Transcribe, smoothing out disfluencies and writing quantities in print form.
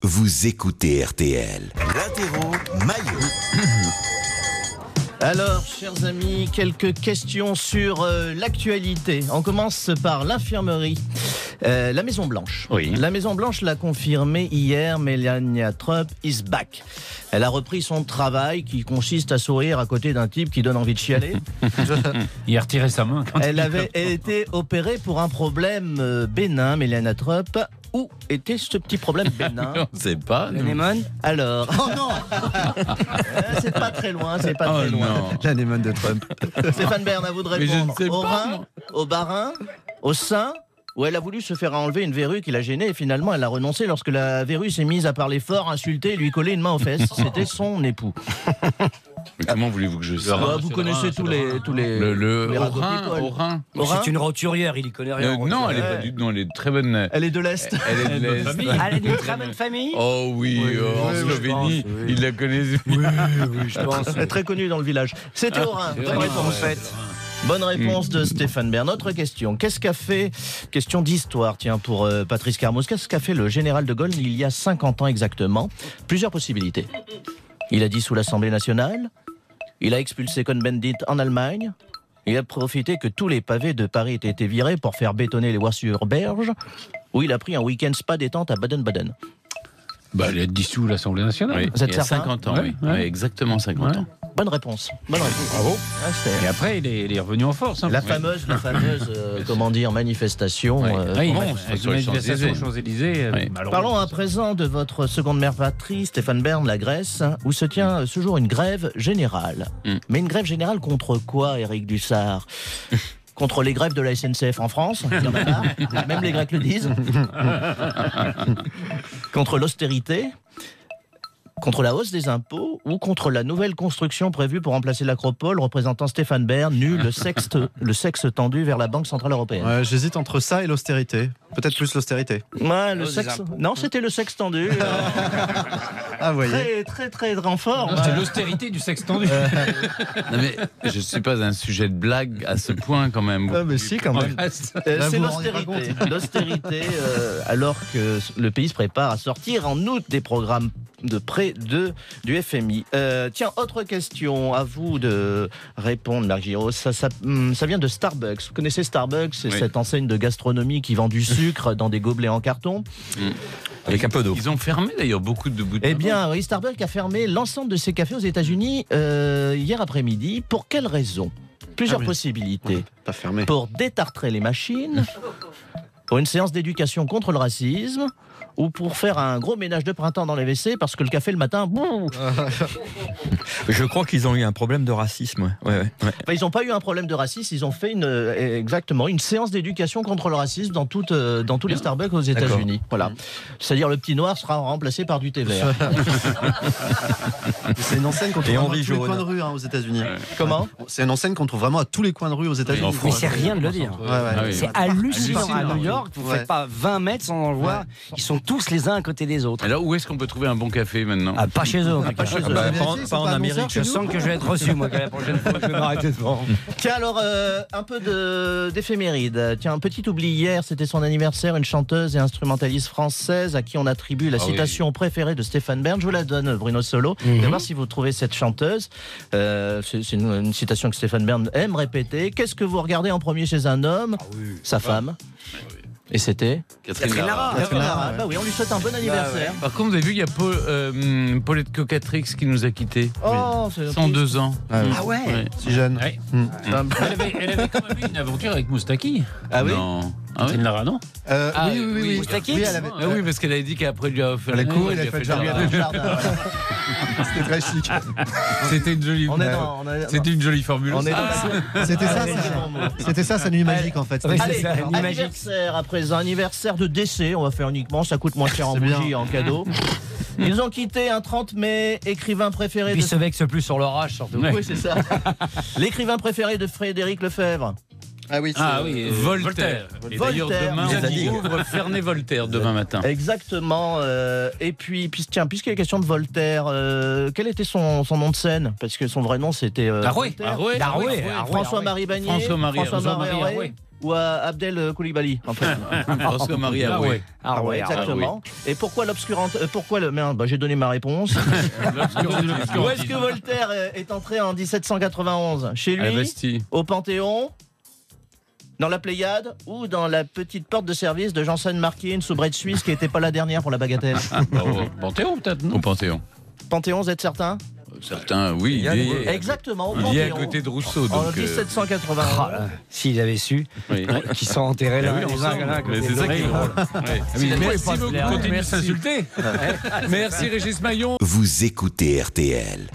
vous écoutez RTL. L'apéro Maillot. Alors, chers amis, quelques questions sur l'actualité. On commence par l'infirmerie. La Maison Blanche. Oui. La Maison Blanche l'a confirmé hier, Melania Trump is back. Elle a repris son travail qui consiste à sourire à côté d'un type qui donne envie de chialer. Il a retiré sa main. Elle avait été opérée pour un problème bénin, Melania Trump. Où était ce petit problème bénin? On ne sait pas. L'anémone. Alors, Oh non. c'est pas très loin, c'est pas très loin. Non. L'anémone de Trump. Stéphane Bern, à vous de Mais je répondre. ne sais Au pas, rein, moi. au barin, au sein, où elle a voulu se faire enlever une verrue qui l'a gênée et finalement elle a renoncé lorsque la verrue s'est mise à parler fort, insulter et lui coller une main aux fesses. C'était son époux. Mais comment voulez-vous que je sache? Vous connaissez tous les Le les au ragots rein, people. au rein. Au rein. C'est une roturière, il y connaît rien. Non, elle est pas du tout. Non, elle est très bonne. Elle est de l'Est. Elle est de l'Est. Elle est d'une très bonne famille. Oh oui, en je Slovénie, pense, oui. il la connaît. Oui, je pense. Elle est très connue dans le village. C'était au rein. Bonne réponse. Bonne réponse de Stéphane Bern. Autre question. Qu'est-ce qu'a fait, question d'histoire, tiens, pour Patrice Carmos, qu'est-ce qu'a fait le général de Gaulle il y a 50 ans exactement? Plusieurs possibilités. Il a dissous l'Assemblée nationale. Il a expulsé Cohn-Bendit en Allemagne. Il a profité que tous les pavés de Paris aient été virés pour faire bétonner les voies sur berge. Ou il a pris un week-end spa détente à Baden-Baden. Bah, elle a dissous l'Assemblée nationale. Oui, Vous êtes il y a certain? 50 ans, Ouais, oui. ouais. Ouais, exactement 50 ans. Bonne réponse. Bonne réponse. Bravo. Ah, c'était- Et après, il est revenu en force. La fameuse, comment dire, manifestation. Oui. Oui, Bon, avec sur les Champs-Élysées. Champs-Élysées. Oui. Parlons à présent de votre seconde mère patrie, Stéphane Bern, la Grèce, où se tient ce jour une grève générale. Mais une grève générale contre quoi, Éric Dussard? Contre les grèves de la SNCF en France, il y en a marre, même les Grecs le disent. Contre l'austérité, contre la hausse des impôts ou contre la nouvelle construction prévue pour remplacer l'Acropole, représentant Stéphane Bern, nu, le sexe tendu vers la Banque Centrale Européenne. Ouais, j'hésite entre ça et l'austérité. Peut-être plus l'austérité. Ouais, le sexe... Non, c'était le sexe tendu. Ah, vous voyez. Très, très, très renfort. C'est l'austérité du sexe tendu. Non, mais je ne suis pas un sujet de blague à ce point quand même. Ah, mais si, quand même. Là, C'est vous vous rendez pas l'austérité. L'austérité, alors que le pays se prépare à sortir en août des programmes de prêt du FMI. Tiens, autre question, à vous de répondre, Marc Giraud. Ça vient de Starbucks. Vous connaissez Starbucks? C'est cette enseigne de gastronomie qui vend du sucre dans des gobelets en carton. Avec un peu d'eau. Ils ont fermé d'ailleurs beaucoup de boutiques. Eh bien, oui, Starbucks a fermé l'ensemble de ses cafés aux États-Unis hier après-midi. Pour quelle raison? Plusieurs possibilités. Pas fermé. Pour détartrer les machines, pour une séance d'éducation contre le racisme, ou pour faire un gros ménage de printemps dans les WC parce que le café le matin, bouh. Je crois qu'ils ont eu un problème de racisme. Ouais. Enfin, ils n'ont pas eu un problème de racisme, ils ont fait exactement une séance d'éducation contre le racisme dans tous les Starbucks aux États-Unis. Voilà. C'est-à-dire le petit noir sera remplacé par du thé vert. C'est une enseigne qu'on trouve Et vraiment à Henri tous les Jaune. coins de rue aux États-Unis. Comment? C'est une enseigne qu'on trouve vraiment à tous les coins de rue aux États-Unis. En Mais France. c'est rien de le dire. Ouais. Ah oui. C'est hallucinant. À Hallucinant. New York, vous ne Ouais. faites pas 20 mètres sans en voir. Ils sont tous les uns à côté des autres. Alors, où est-ce qu'on peut trouver un bon café maintenant? Ah, pas chez eux. en tout cas. chez eux. Bah, vérifié, ils sont pas en pas Amérique. annonceurs Je sens que je vais être reçu, moi, la prochaine fois. Je vais m'arrêter devant. Tiens, alors, un peu d'éphéméride. Tiens, un petit oubli hier, c'était son anniversaire, une chanteuse et instrumentaliste française à qui on attribue la citation préférée de Stéphane Bern. Je vous la donne, Bruno Solo. On va voir si vous trouvez cette chanteuse. C'est une citation que Stéphane Bern aime répéter. Qu'est-ce que vous regardez en premier chez un homme? Sa femme. Et c'était Catherine Catherine Lara. Lara. Catherine Lara. Bah oui, on lui souhaite un bon anniversaire. Par contre, vous avez vu, il y a Paulette Cocatrix qui nous a quittés. Oh, c'est 102 ans. Ah ouais. Ouais. Si jeune. Ouais. Elle avait quand même eu une aventure avec Moustaki. Ah oui. Non. Ah oui. Catherine Lara, non? Oui. Moustaki. Oui, elle avait. Ah oui, parce qu'elle a dit qu'après lui a offert Elle a la couru, cour, elle a il a fait fait le jardin. jardin. C'était très chic. C'était une jolie. On est dans. C'était une jolie formule. On est C'était ça, c'était ça sa nuit magique en fait. Oui, C'était- c'est ça, une nuit magique. Anniversaire à présent, anniversaire de décès, on va faire uniquement, ça coûte moins cher en C'est bien. bougie, en cadeau. Ils ont quitté un 30 mai, écrivain préféré Puis de... se vexe plus sur l'orage, surtout. Oui, c'est ça. L'écrivain préféré de Frédéric Lefebvre. Ah oui. Ah oui, Voltaire. Et d'ailleurs, Voltaire. demain, Vous on avez dit. ouvre Ferney Voltaire demain matin. Exactement. Et puis, puisqu'il est question de Voltaire, quel était son nom de scène? Parce que son vrai nom, c'était... Arouet. Voltaire. Arouet. Arouet. François-Marie Bagné. François-Marie Arouet. ou à Abdel Koulibaly en fait. François-Marie Arouet. Ah ouais, exactement. Et pourquoi l'obscurant... pourquoi le... Merde, j'ai donné ma réponse. Où est-ce que Voltaire est entré en 1791 ? Chez À la lui, Bastille. au Panthéon, dans la Pléiade ou dans la petite porte de service de Janssen Marquier, une soubrette suisse qui n'était pas la dernière pour la bagatelle. Au Panthéon, peut-être, non? Au Panthéon. Panthéon, vous êtes certain ? Certains, oui. Il y a- Il est Exactement, au il est à Panthéon. côté de Rousseau. En Donc, 1791. Ah, là, s'il avait su, oui. qu'ils sont enterrés là, Oui, les uns à côté Mais c'est de ça l'autre. qui est drôle. Ouais. Merci beaucoup. Continuez de s'insulter. Merci Régis Maillon. Vous écoutez RTL.